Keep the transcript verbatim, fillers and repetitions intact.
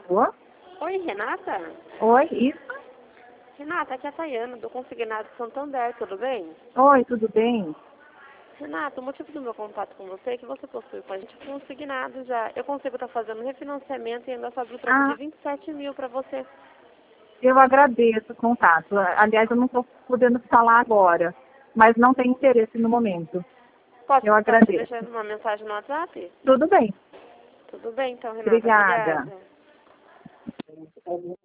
Alô? Oi, Renata? Oi, isso? Renata, aqui é a Tayana, do Consignado Santander, tudo bem? Oi, tudo bem? Renata, o motivo do meu contato com você é que você possui com a gente consignado já. Eu consigo estar fazendo refinanciamento e ainda sobra o troco de Ah, vinte e sete mil para você. eu agradeço o contato. Aliás, eu não estou podendo falar agora, mas não tenho interesse no momento. Posso Eu estar te agradeço. deixando uma mensagem no WhatsApp? Tudo bem. Tudo bem, então, Renata. Obrigada. Obrigada.